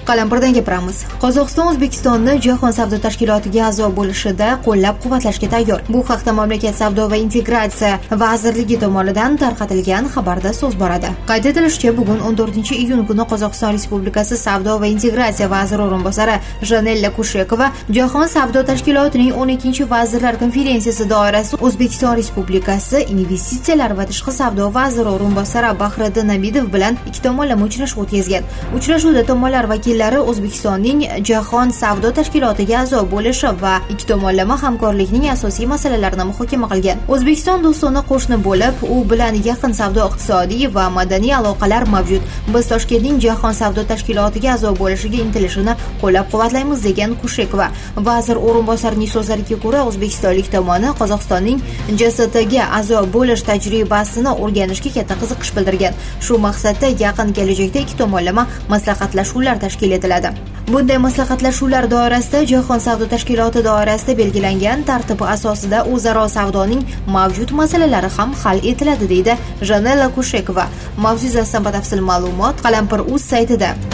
Qalampirdan gapiramiz. Qozog'iston O'zbekistonni Jahon savdo tashkilotiga a'zo bo'lishida qo'llab-quvvatlashga tayyor. Bu haqda mamlakat savdo va integratsiya vazirligi tomonidan tarqatilgan xabarda so'z boradi. Qayd etilishicha, bugun 14-iyun kuni Qozog'iston Respublikasi savdo va integratsiya vaziri o'rinbosari Janella Kushekova Jahon savdo tashkilotining 12-vazirlar konferensiyasi doirasida O'zbekiston Respublikasi investitsiyalar va tashqi savdo vaziri o'rinbosari Bahriddin Abidov bilan ikki tomonlama uchrashuv o'tkazgan. Uchrashuvda tomonlar vakillari O'zbekistonning Jahon savdo tashkilotiga a'zo bo'lishi va ikki tomonlama hamkorlikning asosiy masalalarini muhokama qilgan. O'zbekiston do'stona qo'shni bo'lib, u bilan yaqin savdo-iqtisodiy va madaniy aloqalar mavjud. Biz Toshkentning Jahon savdo tashkilotiga a'zo bo'lishiga intilishini qo'llab-quvvatlaymiz degan Kushekova. Vazir o'rinbosarining so'zlariga ko'ra, O'zbekistonlik tomoni Qozog'istonning JSTga a'zo bo'lish tajribasini o'rganishga katta qiziqish bildirgan. Shu maqsadda yaqin kelajakda ikki tomonlama maslahatlashuvlar tashkil etiladi. Bunday maslahatlashuvlar doirasida Jahon savdo tashkiloti doirasida belgilangan tartib asosida o'zaro savdoning mavjud masalalari ham hal etiladi, deydi Janella Kushekova. Mavzu yuzasidan batafsil ma'lumot Qalampir.uz saytida.